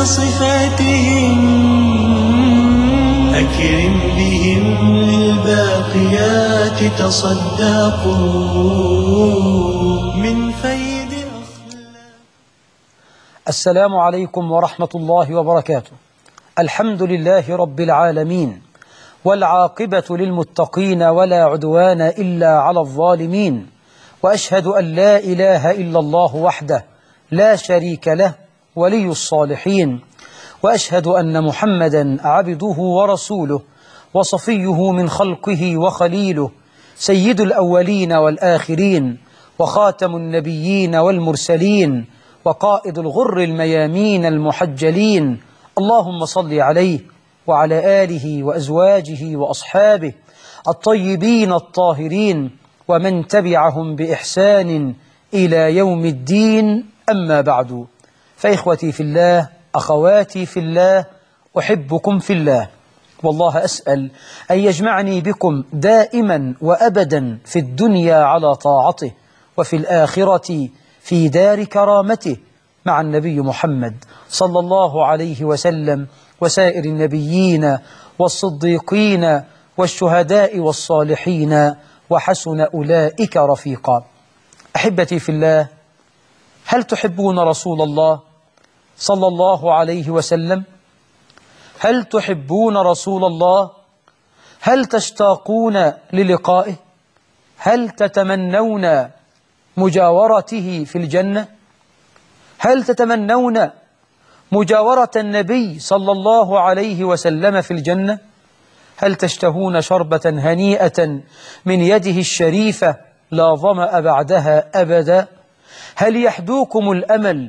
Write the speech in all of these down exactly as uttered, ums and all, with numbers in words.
صفاتهم أكرم بهم للباقيات تصدقوا من فيض أخلاق. السلام عليكم ورحمة الله وبركاته. الحمد لله رب العالمين، والعاقبة للمتقين ولا عدوان إلا على الظالمين، وأشهد أن لا إله إلا الله وحده لا شريك له ولي الصالحين، وأشهد أن محمدا عبده ورسوله وصفيه من خلقه وخليله، سيد الأولين والآخرين، وخاتم النبيين والمرسلين، وقائد الغر الميامين المحجلين. اللهم صل عليه وعلى آله وأزواجه وأصحابه الطيبين الطاهرين، ومن تبعهم بإحسان إلى يوم الدين. أما بعد، فإخوتي في الله، أخواتي في الله، أحبكم في الله، والله أسأل أن يجمعني بكم دائما وأبدا في الدنيا على طاعته، وفي الآخرة في دار كرامته مع النبي محمد صلى الله عليه وسلم، وسائر النبيين والصديقين والشهداء والصالحين، وحسن أولئك رفيقا. أحبتي في الله، هل تحبون رسول الله صلى الله عليه وسلم؟ هل تحبون رسول الله؟ هل تشتاقون للقائه؟ هل تتمنون مجاورته في الجنة؟ هل تتمنون مجاورة النبي صلى الله عليه وسلم في الجنة؟ هل تشتهون شربة هنيئة من يده الشريفة لا ظمأ بعدها أبدا؟ هل يحدوكم الأمل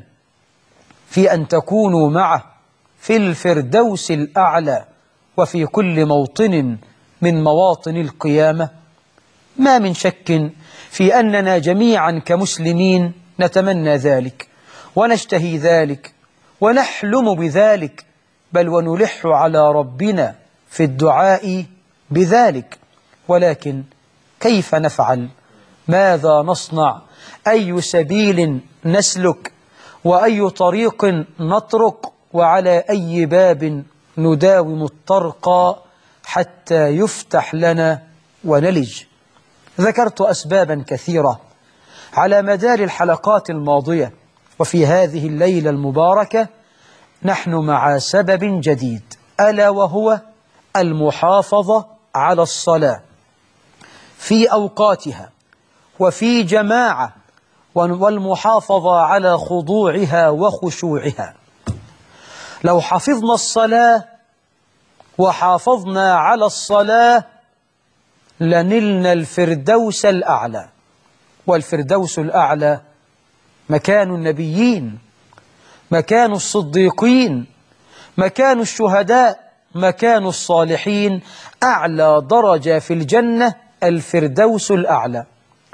في أن تكونوا معه في الفردوس الأعلى وفي كل موطن من مواطن القيامة؟ ما من شك في أننا جميعا كمسلمين نتمنى ذلك ونشتهي ذلك ونحلم بذلك، بل ونلح على ربنا في الدعاء بذلك. ولكن كيف نفعل؟ ماذا نصنع؟ أي سبيل نسلك؟ وأي طريق نطرق؟ وعلى أي باب نداوم الطرق حتى يفتح لنا ونلج؟ ذكرت أسبابا كثيرة على مدار الحلقات الماضية، وفي هذه الليلة المباركة نحن مع سبب جديد، ألا وهو المحافظة على الصلاة في أوقاتها وفي جماعة، والمحافظة على خضوعها وخشوعها. لو حفظنا الصلاة وحافظنا على الصلاة لنلنا الفردوس الأعلى، والفردوس الأعلى مكان النبيين، مكان الصديقين، مكان الشهداء، مكان الصالحين. أعلى درجة في الجنة الفردوس الأعلى،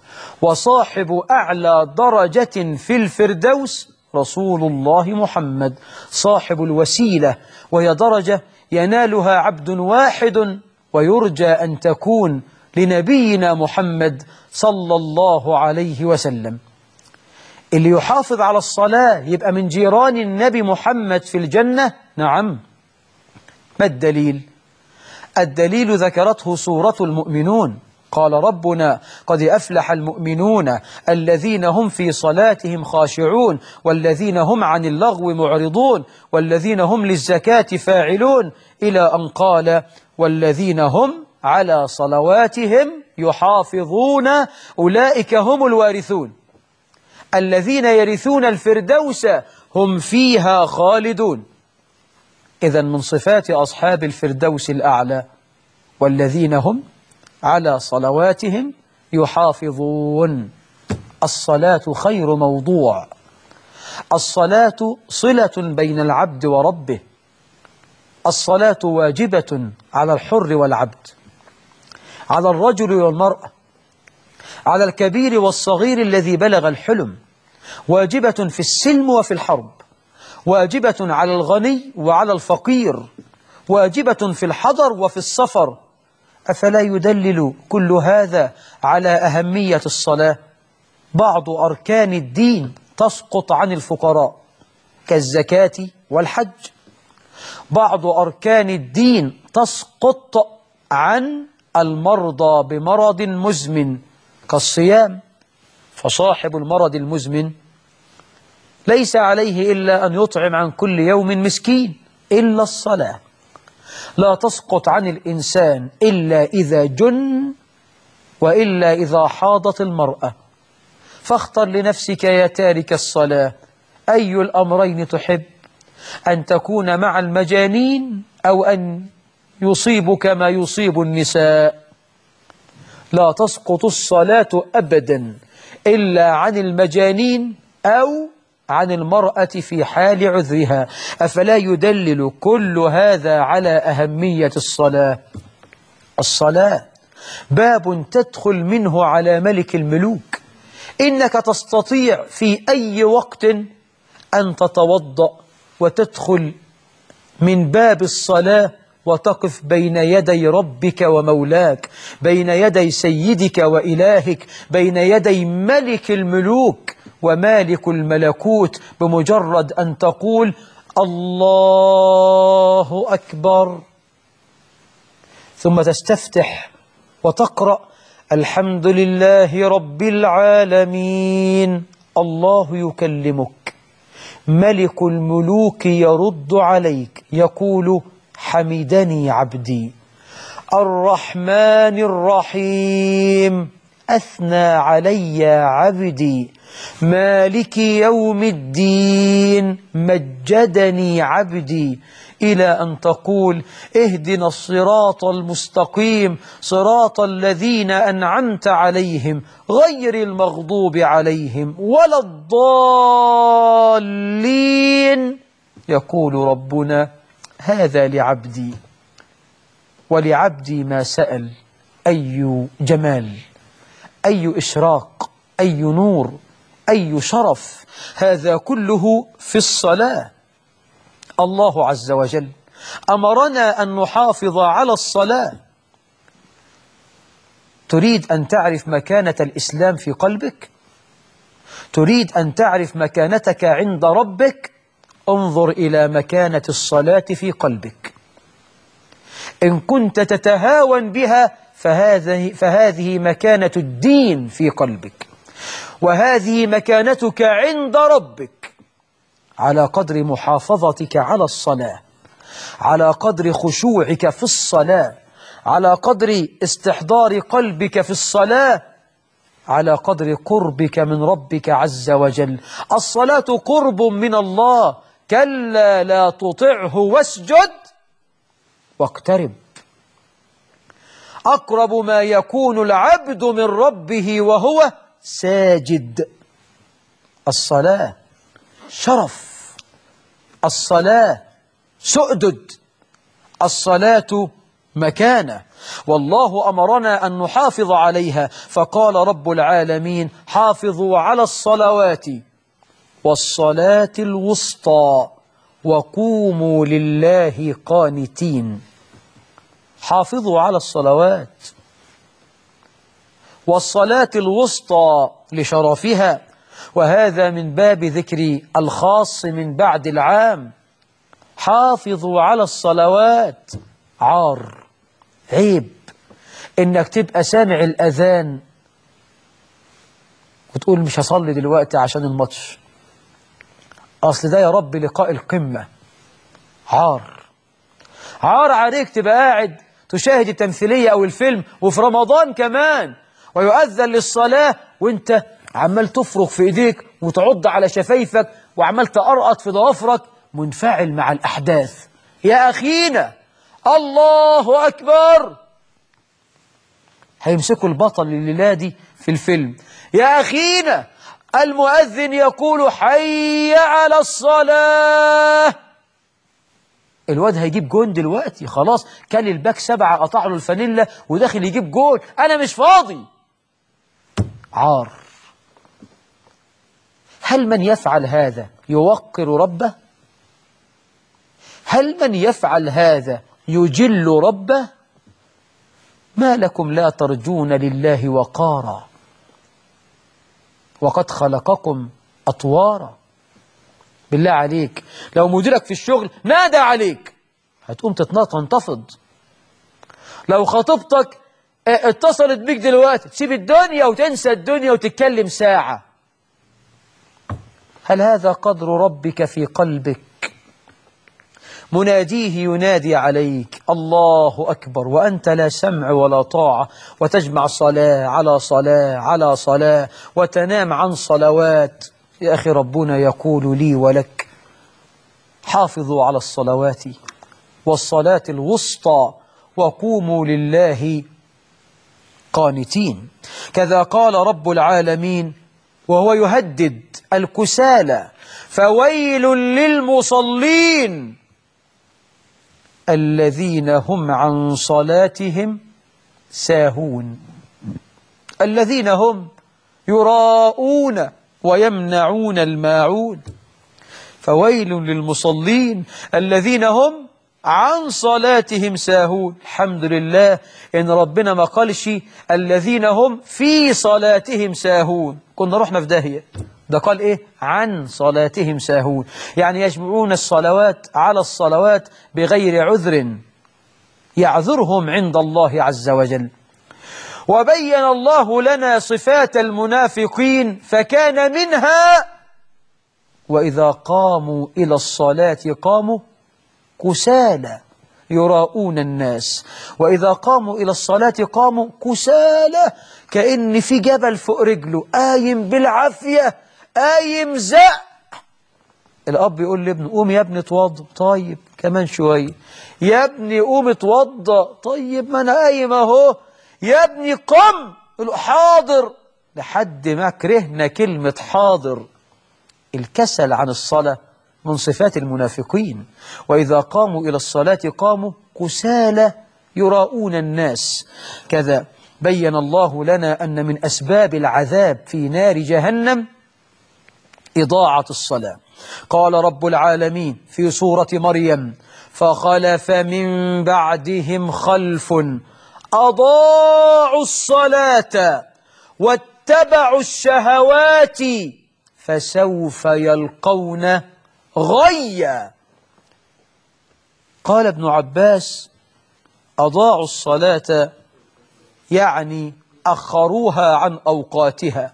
وصاحب أعلى درجة في الفردوس رسول الله محمد صاحب الوسيلة، وهي درجة ينالها عبد واحد، ويرجى أن تكون لنبينا محمد صلى الله عليه وسلم. اللي يحافظ على الصلاة يبقى من جيران النبي محمد في الجنة. نعم. ما الدليل؟ الدليل ذكرته سورة المؤمنون. قال ربنا: قد أفلح المؤمنون الذين هم في صلاتهم خاشعون، والذين هم عن اللغو معرضون، والذين هم للزكاة فاعلون، إلى أن قال: والذين هم على صلواتهم يحافظون أولئك هم الوارثون الذين يرثون الفردوس هم فيها خالدون. إذن من صفات أصحاب الفردوس الأعلى: والذين هم على صلواتهم يحافظون. الصلاة خير موضوع، الصلاة صلة بين العبد وربه، الصلاة واجبة على الحر والعبد، على الرجل والمرأة، على الكبير والصغير الذي بلغ الحلم، واجبة في السلم وفي الحرب، واجبة على الغني وعلى الفقير، واجبة في الحضر وفي السفر. أفلا يدلل كل هذا على أهمية الصلاة؟ بعض أركان الدين تسقط عن الفقراء كالزكاة والحج. بعض أركان الدين تسقط عن المرضى بمرض مزمن كالصيام، فصاحب المرض المزمن ليس عليه إلا أن يطعم عن كل يوم مسكين. إلا الصلاة لا تسقط عن الإنسان إلا إذا جن وإلا إذا حاضت المرأة. فاختر لنفسك يا تارك الصلاة، أي الأمرين تحب؟ أن تكون مع المجانين أو أن يصيبك ما يصيب النساء؟ لا تسقط الصلاة أبدا إلا عن المجانين أو عن المرأة في حال عذرها. أفلا يدلل كل هذا على أهمية الصلاة؟ الصلاة باب تدخل منه على ملك الملوك. إنك تستطيع في أي وقت أن تتوضأ وتدخل من باب الصلاة وتقف بين يدي ربك ومولاك، بين يدي سيدك وإلهك، بين يدي ملك الملوك ومالك الملكوت، بمجرد أن تقول الله أكبر، ثم تستفتح وتقرأ الحمد لله رب العالمين. الله يكلمك، ملك الملوك يرد عليك يقول حمدني عبدي. الرحمن الرحيم أثنى علي عبدي. مالك يوم الدين مجدني عبدي. إلى أن تقول اهدنا الصراط المستقيم صراط الذين أنعمت عليهم غير المغضوب عليهم ولا الضالين. يقول ربنا هذا لعبدي ولعبدي ما سأل. أي جمال، أي إشراق، أي نور، أي شرف، هذا كله في الصلاة. الله عز وجل أمرنا أن نحافظ على الصلاة. تريد أن تعرف مكانة الإسلام في قلبك؟ تريد أن تعرف مكانتك عند ربك؟ انظر إلى مكانة الصلاة في قلبك. إن كنت تتهاون بها فهذه, فهذه مكانة الدين في قلبك، وهذه مكانتك عند ربك. على قدر محافظتك على الصلاة، على قدر خشوعك في الصلاة، على قدر استحضار قلبك في الصلاة، على قدر قربك من ربك عز وجل. الصلاة قرب من الله. كلا لا تطعه واسجد واقترب. أقرب ما يكون العبد من ربه وهو ساجد. الصلاة شرف، الصلاة سؤدد، الصلاة مكانة، والله أمرنا أن نحافظ عليها. فقال رب العالمين حافظوا على الصلوات والصلاة الوسطى وقوموا لله قانتين. حافظوا على الصلوات والصلاة الوسطى لشرفها، وهذا من باب ذكر الخاص من بعد العام. حافظوا على الصلوات. عار، عيب إنك تبقى سامع الأذان وتقول مش هصلي دلوقتي عشان الماتش، أصل ده يا رب لقاء القمة. عار، عار عليك تبقى قاعد تشاهد التمثيلية أو الفيلم وفي رمضان كمان ويؤذن للصلاة وانت عمال تفرغ في ايديك وتعض على شفايفك وعمال تقرقط في ضوافرك منفعل مع الأحداث. يا أخينا الله أكبر، هيمسكوا البطل الليلة دي في الفيلم. يا أخينا المؤذن يقول حي على الصلاة. الواد هيجيب جون دلوقتي، خلاص كان الباك سبعة قطع له الفانيلا وداخل يجيب جون، أنا مش فاضي. عار. هل من يفعل هذا يوقر ربه؟ هل من يفعل هذا يجل ربه؟ ما لكم لا ترجون لله وقارا وقد خلقكم أطوارا. بالله عليك لو مديرك في الشغل نادى عليك هتقوم تنتفض؟ لو خطيبتك اتصلت بيك دلوقتي تسيب الدنيا وتنسى الدنيا وتتكلم ساعة؟ هل هذا قدر ربك في قلبك؟ مناديه ينادي عليك الله أكبر وأنت لا سمع ولا طاعة، وتجمع صلاة على صلاة على صلاة وتنام عن صلوات. يا أخي ربنا يقول لي ولك حافظوا على الصلوات والصلاة الوسطى وقوموا لله قانتين. كذا قال رب العالمين وهو يهدد الكسالى: فويل للمصلين الذين هم عن صلاتهم ساهون. الذين هم يراءون ويمنعون الماعون. فويل للمصلين الذين هم عن صلاتهم ساهون. الحمد لله إن ربنا ما قالش الذين هم في صلاتهم ساهون، كنا رحنا في داهية. ده قال إيه؟ عن صلاتهم ساهون، يعني يجمعون الصلوات على الصلوات بغير عذر يعذرهم عند الله عز وجل. وبين الله لنا صفات المنافقين فكان منها: وإذا قاموا إلى الصلاة قاموا كسالى يراءون الناس. وإذا قاموا إلى الصلاة قاموا كسالى، كأن في جبل فوق رجله قايم بالعافية قايم زق. الأب يقول لابنه: قوم يا ابني اتوضى. طيب كمان شوية. يا ابني قوم اتوضى. طيب ما أنا قايم أهو. يا ابني قم. يقول حاضر، لحد ما كرهنا كلمة حاضر. الكسل عن الصلاة من صفات المنافقين. وإذا قاموا إلى الصلاة قاموا كسالى يراءون الناس. كذا بين الله لنا أن من أسباب العذاب في نار جهنم إضاعة الصلاة. قال رب العالمين في سورة مريم: فخلف من بعدهم خلف أضاعوا الصلاة واتبعوا الشهوات فسوف يلقون غيا. قال ابن عباس: أضاعوا الصلاة يعني أخروها عن أوقاتها.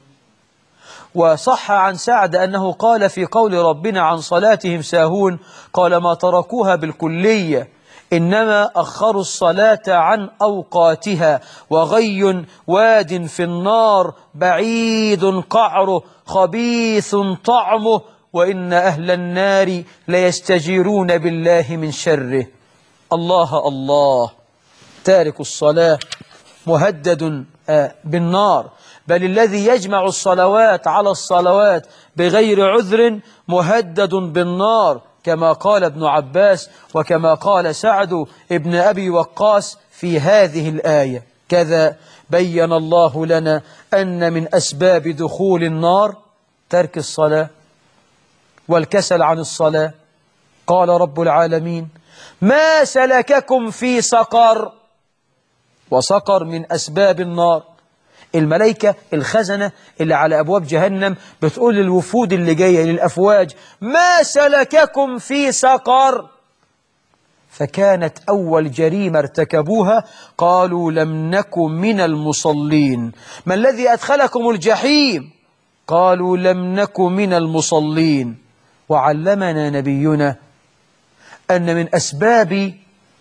وصح عن سعد أنه قال في قول ربنا عن صلاتهم ساهون: قال ما تركوها بالكلية، إنما أخروا الصلاة عن أوقاتها. وغي واد في النار بعيد قعره خبيث طعمه، وإن أهل النار ليستجيرون بالله من شره. الله الله، تارك الصلاة مهدد بالنار، بل الذي يجمع الصلوات على الصلوات بغير عذر مهدد بالنار، كما قال ابن عباس وكما قال سعد ابن أبي وقاص في هذه الآية. كذا بين الله لنا أن من أسباب دخول النار ترك الصلاة والكسل عن الصلاة. قال رب العالمين: ما سلككم في سقر. وسقر من أسباب النار. الملائكة الخزنة اللي على أبواب جهنم بتقول للوفود اللي جاية للأفواج: ما سلككم في سقر. فكانت أول جريمة ارتكبوها قالوا: لم نكن من المصلين. ما الذي أدخلكم الجحيم؟ قالوا: لم نكن من المصلين. وعلمنا نبينا أن من أسباب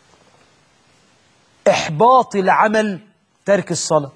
إحباط العمل ترك الصلاة.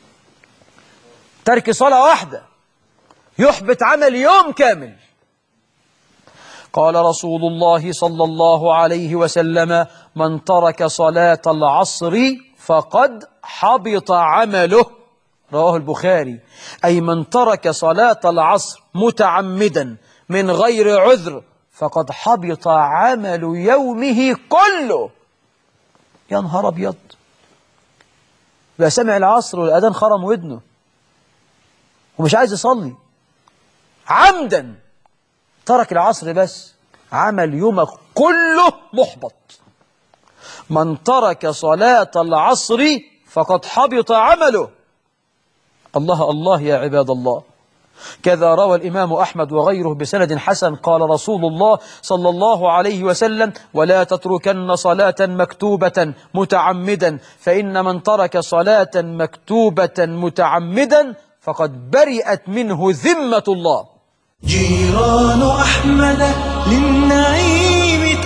ترك صلاة واحدة يحبط عمل يوم كامل. قال رسول الله صلى الله عليه وسلم: من ترك صلاة العصر فقد حبط عمله. رواه البخاري. أي من ترك صلاة العصر متعمدا من غير عذر فقد حبط عمل يومه كله. يا نهار أبيض، بقى سمع العصر والأذان خرم ودنه ومش عايز يصلي عمدا، ترك العصر بس، عمل يومك كله محبط. من ترك صلاة العصر فقد حبط عمله. الله الله يا عباد الله، كذا روى الإمام أحمد وغيره بسند حسن قال رسول الله صلى الله عليه وسلم: ولا تتركن صلاة مكتوبة متعمدا، فإن من ترك صلاة مكتوبة متعمدا فقد برئت منه ذمة الله. جيران أحمد للنعيم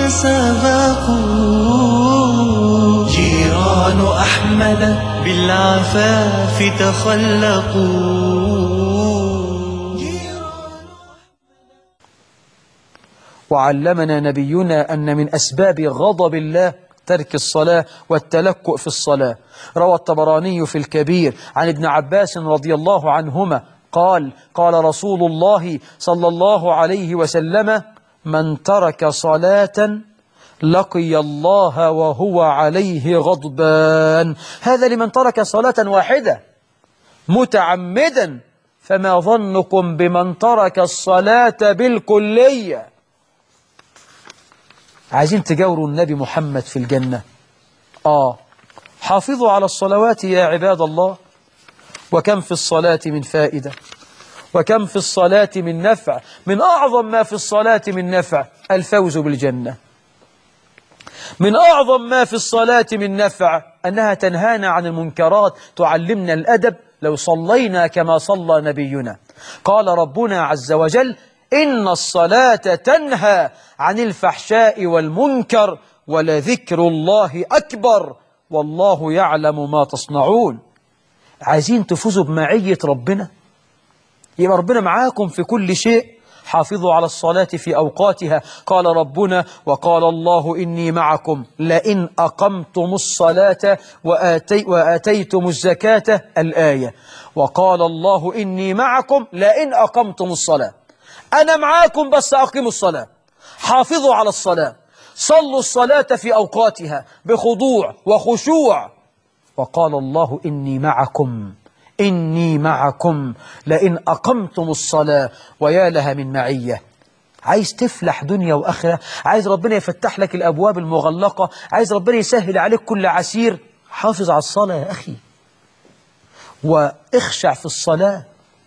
تسابقوا، جيران أحمد بالعفاف تخلقوا. وعلمنا نبينا أن من أسباب غضب الله ترك الصلاة والتلكؤ في الصلاة. روى الطبراني في الكبير عن ابن عباس رضي الله عنهما قال: قال رسول الله صلى الله عليه وسلم: من ترك صلاة لقي الله وهو عليه غضبان. هذا لمن ترك صلاة واحدة متعمدا، فما ظنكم بمن ترك الصلاة بالكلية؟ عايزين تجاوروا النبي محمد في الجنة؟ آه حافظوا على الصلوات يا عباد الله. وكم في الصلاة من فائدة، وكم في الصلاة من نفع. من أعظم ما في الصلاة من نفع الفوز بالجنة. من أعظم ما في الصلاة من نفع أنها تنهانا عن المنكرات، تعلمنا الأدب. لو صلينا كما صلى نبينا. قال ربنا عز وجل: إن الصلاة تنهى عن الفحشاء والمنكر ولذكر الله أكبر والله يعلم ما تصنعون. عايزين تفوزوا بمعية ربنا؟ يبقى ربنا معاكم في كل شيء. حافظوا على الصلاة في أوقاتها. قال ربنا: وقال الله إني معكم لئن أقمتم الصلاة وآتي وآتيتم الزكاة. الآية. وقال الله إني معكم لئن أقمتم الصلاة. أنا معاكم بس أقيموا الصلاة. حافظوا على الصلاة، صلوا الصلاة في أوقاتها بخضوع وخشوع. وقال الله إني معكم إني معكم لئن أقمتم الصلاة. ويا لها من معية. عايز تفلح دنيا وآخرة؟ عايز ربنا يفتح لك الأبواب المغلقة؟ عايز ربنا يسهل عليك كل عسير؟ حافظ على الصلاة يا أخي، واخشع في الصلاة،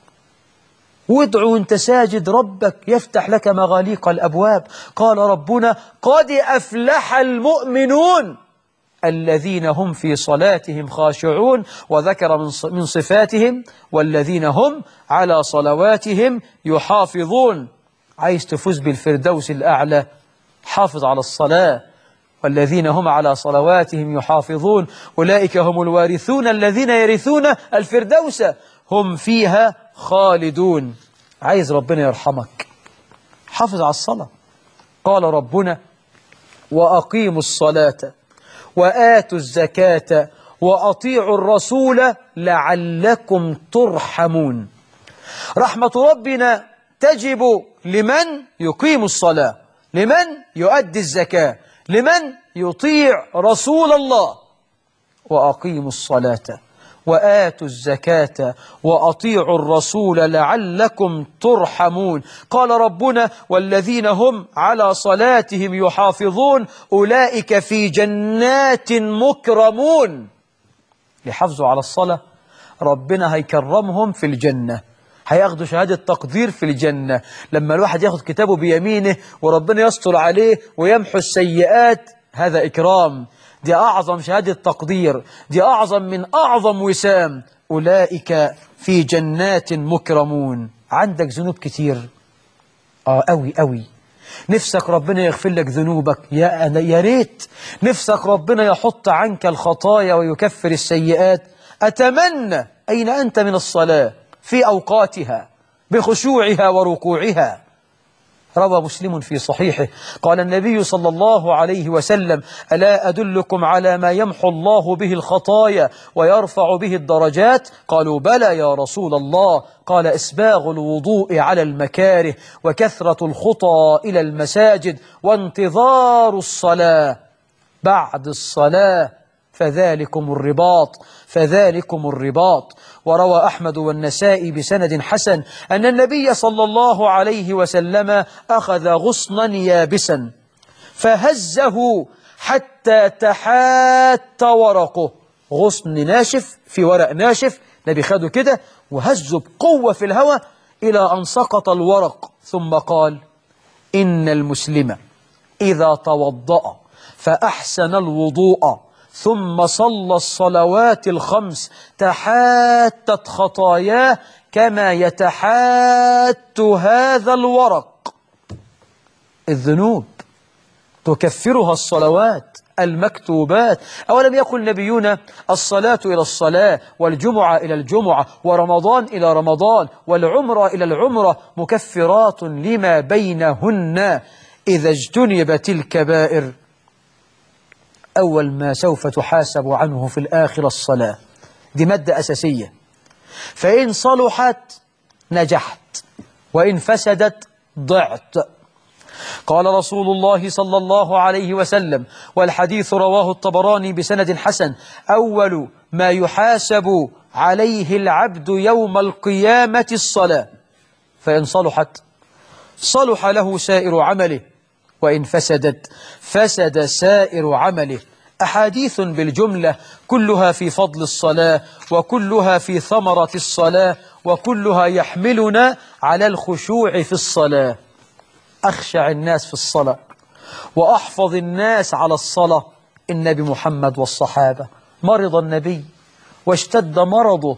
وادعو وانت ساجد ربك يفتح لك مغاليق الأبواب. قال ربنا: قد أفلح المؤمنون الذين هم في صلاتهم خاشعون. وذكر من صفاتهم: والذين هم على صلواتهم يحافظون. عايز تفوز بالفردوس الأعلى؟ حافظ على الصلاة. والذين هم على صلواتهم يحافظون أولئك هم الوارثون الذين يرثون الفردوس هم فيها خالدون. عايز ربنا يرحمك؟ حافظ على الصلاة. قال ربنا: وأقيموا الصلاة وآتوا الزكاة وأطيعوا الرسول لعلكم ترحمون. رحمة ربنا تجب لمن يقيم الصلاة، لمن يؤدي الزكاة، لمن يطيع رسول الله. وأقيموا الصلاة وآتوا الزكاة وأطيعوا الرسول لعلكم ترحمون. قال ربنا: والذين هم على صلاتهم يحافظون أولئك في جنات مكرمون. يحافظوا على الصلاة ربنا هيكرمهم في الجنة، هياخدوا شهادة تقدير في الجنة. لما الواحد ياخد كتابه بيمينه وربنا يستر عليه ويمحو السيئات، هذا إكرام. دي أعظم شهادة تقدير، دي أعظم من أعظم وسام. أولئك في جنات مكرمون. عندك ذنوب كتير؟ آه أوي أوي. نفسك ربنا يغفر لك ذنوبك؟ يا يا ريت. نفسك ربنا يحط عنك الخطايا ويكفر السيئات؟ أتمنى. أين أنت من الصلاة في أوقاتها بخشوعها وركوعها؟ روى مسلم في صحيحه قال النبي صلى الله عليه وسلم: ألا أدلكم على ما يمحو الله به الخطايا ويرفع به الدرجات؟ قالوا: بلى يا رسول الله. قال: إسباغ الوضوء على المكاره، وكثرة الخطى إلى المساجد، وانتظار الصلاة بعد الصلاة، فذلكم الرباط فذلكم الرباط. وروى أحمد والنسائي بسند حسن أن النبي صلى الله عليه وسلم أخذ غصنا يابسا فهزه حتى تحات ورقه. غصن ناشف في ورق ناشف، النبي خده كده وهزه بقوة في الهواء إلى أن سقط الورق، ثم قال: إن المسلم إذا توضأ فأحسن الوضوء ثم صلى الصلوات الخمس تحاتت خطاياه كما يتحات هذا الورق. الذنوب تكفرها الصلوات المكتوبات. أولم يقل نبينا: الصلاة إلى الصلاة، والجمعة إلى الجمعة، ورمضان إلى رمضان، والعمرة إلى العمرة مكفرات لما بينهن إذا اجتنبت الكبائر. أول ما سوف تحاسب عنه في الآخرة الصلاة، دي مادة أساسية. فإن صلحت نجحت، وإن فسدت ضعت. قال رسول الله صلى الله عليه وسلم، والحديث رواه الطبراني بسند حسن: أول ما يحاسب عليه العبد يوم القيامة الصلاة، فإن صلحت صلح له سائر عمله، وإن فسدت فسد سائر عمله. أحاديث بالجملة كلها في فضل الصلاة، وكلها في ثمرة الصلاة، وكلها يحملنا على الخشوع في الصلاة. أخشع الناس في الصلاة وأحفظ الناس على الصلاة النبي محمد والصحابة. مرض النبي واشتد مرضه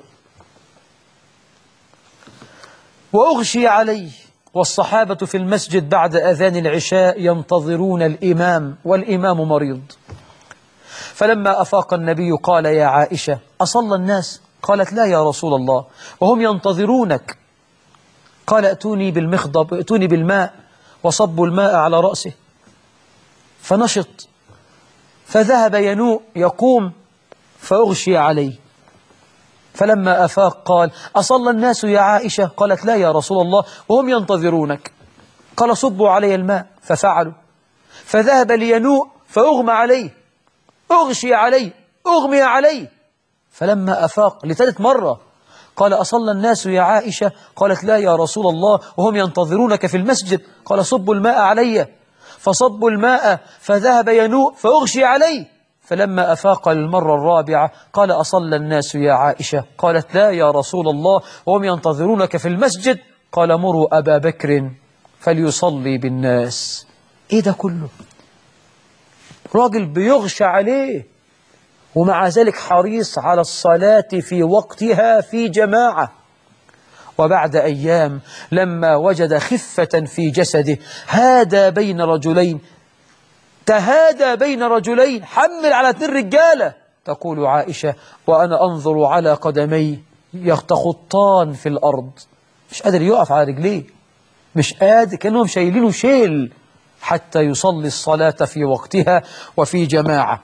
وأغشي عليه، والصحابة في المسجد بعد أذان العشاء ينتظرون الإمام، والإمام مريض. فلما أفاق النبي قال: يا عائشة، أصلى الناس؟ قالت: لا يا رسول الله، وهم ينتظرونك. قال: ائتوني بالمخضب، ائتوني بالماء، وصبوا الماء على رأسه. فنشط، فذهب ينوء يقوم، فأغشي عليه. فلما أفاق قال: أصلى الناس يا عائشة؟ قالت: لا يا رسول الله، وهم ينتظرونك. قال: صبوا علي الماء، ففعلوا. فذهب لينوء فأغمى عليه، أغشي عليه، أغمي عليه. فلما أفاق لثالث مرة قال: أصلى الناس يا عائشة؟ قالت: لا يا رسول الله، وهم ينتظرونك في المسجد. قال: صبوا الماء علي. فصبوا الماء، فذهب ينوء فأغشي عليه. فلما أفاق للمرة الرابعة قال: أصلى الناس يا عائشة؟ قالت: لا يا رسول الله، وهم ينتظرونك في المسجد. قال: مروا أبا بكر فليصلي بالناس. إيه ده كله؟ راجل بيغشى عليه، ومع ذلك حريص على الصلاة في وقتها في جماعة. وبعد أيام لما وجد خفة في جسده هادى بين رجلين، تهادى بين رجلين، حمل على اثنين رجالة. تقول عائشة: وأنا أنظر على قدمي يتخطان في الأرض، مش قادر يقف على رجليه، مش قادر، كأنهم شايلينه شيل حتى يصلي الصلاة في وقتها وفي جماعة.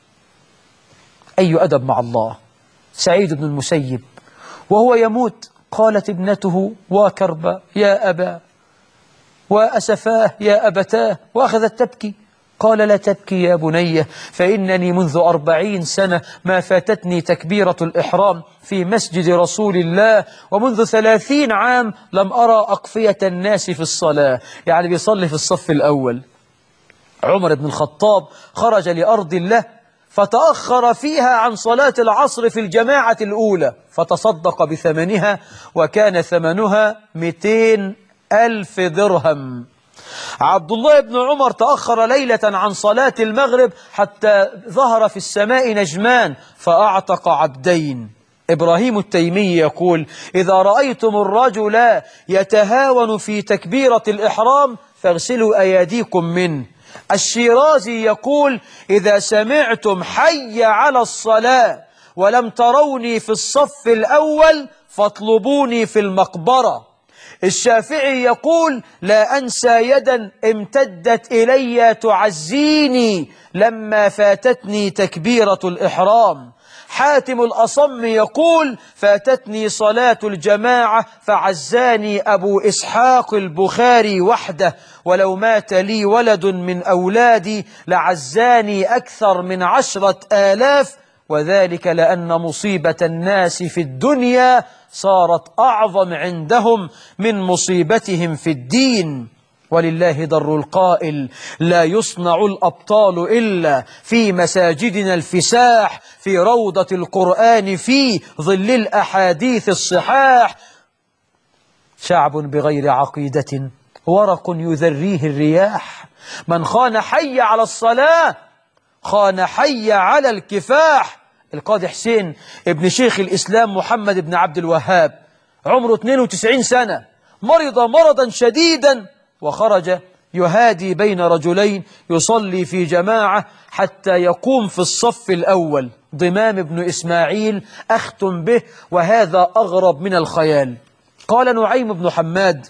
أي أدب مع الله. سعيد بن المسيب وهو يموت قالت ابنته: وكربا يا أبا، وأسفاه يا أبتاه، وأخذت تبكي. قال: لا تبكي يا بني، فإنني منذ أربعين سنة ما فاتتني تكبيرة الإحرام في مسجد رسول الله، ومنذ ثلاثين عام لم أرى أقفية الناس في الصلاة، يعني بيصلي في الصف الأول. عمر بن الخطاب خرج لأرض الله فتأخر فيها عن صلاة العصر في الجماعة الأولى، فتصدق بثمنها، وكان ثمنها مئتين ألف درهم. عبد الله بن عمر تأخر ليلة عن صلاة المغرب حتى ظهر في السماء نجمان فأعتق عبدين. إبراهيم التيمي يقول: إذا رأيتم الرجل يتهاون في تكبيرة الإحرام فاغسلوا أيديكم منه. الشيرازي يقول: إذا سمعتم حي على الصلاة ولم تروني في الصف الأول فاطلبوني في المقبرة. الشافعي يقول: لا أنسى يدا امتدت إلي تعزيني لما فاتتني تكبيرة الإحرام. حاتم الأصم يقول: فاتتني صلاة الجماعة فعزاني أبو إسحاق البخاري وحده، ولو مات لي ولد من أولادي لعزاني أكثر من عشرة آلاف، وذلك لأن مصيبة الناس في الدنيا صارت أعظم عندهم من مصيبتهم في الدين. ولله در القائل: لا يصنع الأبطال إلا في مساجدنا الفساح، في روضة القرآن، في ظل الأحاديث الصحاح. شعب بغير عقيدة ورق يذريه الرياح. من خان حي على الصلاة خان حي على الكفاح. القاضي حسين ابن شيخ الإسلام محمد بن عبد الوهاب عمره اثنين وتسعين سنة، مرض مرضا شديدا وخرج يهادي بين رجلين يصلي في جماعة حتى يقوم في الصف الأول. ضمام بن إسماعيل أختم به، وهذا أغرب من الخيال. قال نعيم بن حماد: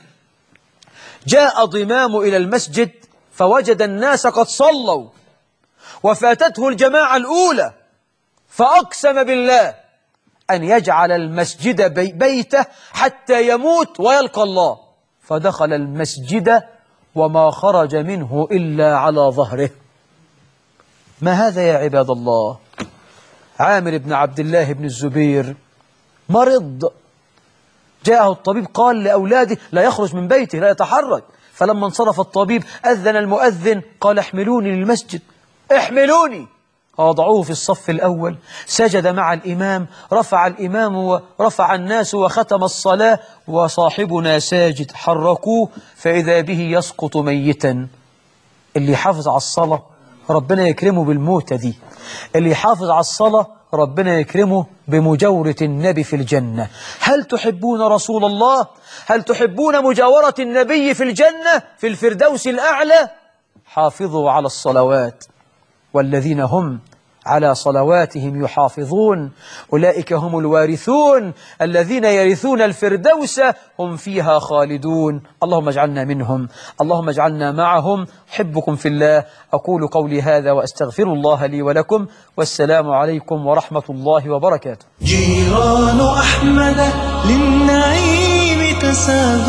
جاء ضمام إلى المسجد فوجد الناس قد صلوا وفاتته الجماعة الأولى، فأقسم بالله أن يجعل المسجد بي بيته حتى يموت ويلقى الله، فدخل المسجد وما خرج منه إلا على ظهره. ما هذا يا عباد الله؟ عامر بن عبد الله بن الزبير مرض، جاءه الطبيب قال لأولاده لا يخرج من بيته لا يتحرك، فلما انصرف الطبيب أذن المؤذن قال: احملوني للمسجد، احملوني. ووضعوه في الصف الأول، سجد مع الإمام، رفع الإمام ورفع الناس وختم الصلاة وصاحبنا ساجد. حركوه فإذا به يسقط ميتا. اللي يحافظ على الصلاة ربنا يكرمه بالموتة دي، اللي يحافظ على الصلاة ربنا يكرمه بمجاورة النبي في الجنة. هل تحبون رسول الله؟ هل تحبون مجاورة النبي في الجنة في الفردوس الأعلى؟ حافظوا على الصلوات، والذين هم على صلواتهم يحافظون أولئك هم الوارثون الذين يرثون الفردوس هم فيها خالدون. اللهم اجعلنا منهم، اللهم اجعلنا معهم. أحبكم في الله. أقول قولي هذا وأستغفر الله لي ولكم، والسلام عليكم ورحمة الله وبركاته. جيران أحمد للنعيم تسابق